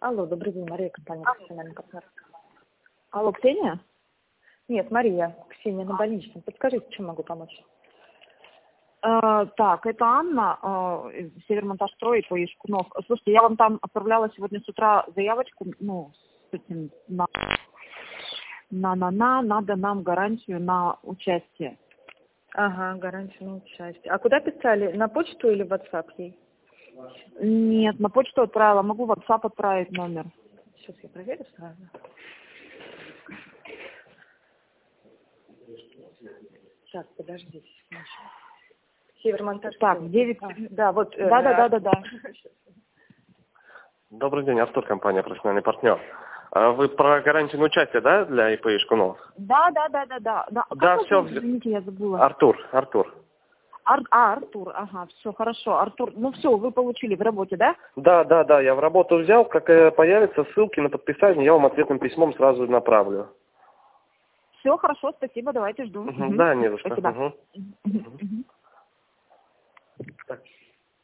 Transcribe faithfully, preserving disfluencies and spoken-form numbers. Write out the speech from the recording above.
Алло, добрый день, Мария, компания «Профессиональный партнер». Алло, Ксения? Нет, Мария, Ксения на больничном. Подскажите, чем могу помочь? Э, так, это Анна, э, Севермонтажстрой по Ишкунов. Слушайте, я вам там отправляла сегодня с утра заявочку, ну, с этим, на, на, на, на, надо нам гарантию на участие. Ага, гарантию на участие. А куда писали? На почту или в WhatsApp ей? Нет, на почту отправила, могу в WhatsApp отправить номер. Сейчас я проверю сразу. Сейчас, подождите. Севермонтаж. Так, девять... А, да, вот. Да, да, да, да, да. Добрый день, Артур, компания «Профессиональный партнер». А вы про гарантию на участие, да, для ИП Ишкунов? Да, да, да, да, да. Да, а Да, как все. вас зовут? Извините, я забыла. Артур, Артур. Ар... А, Артур, ага, все, хорошо. Артур, ну все, вы получили в работе, да? Да, да, да, я в работу взял, как э, появятся ссылки на подписание, я вам ответным письмом сразу направлю. Все, хорошо, спасибо, давайте жду. Угу, Мгм. да, не за что. Спасибо. Угу. Мгм.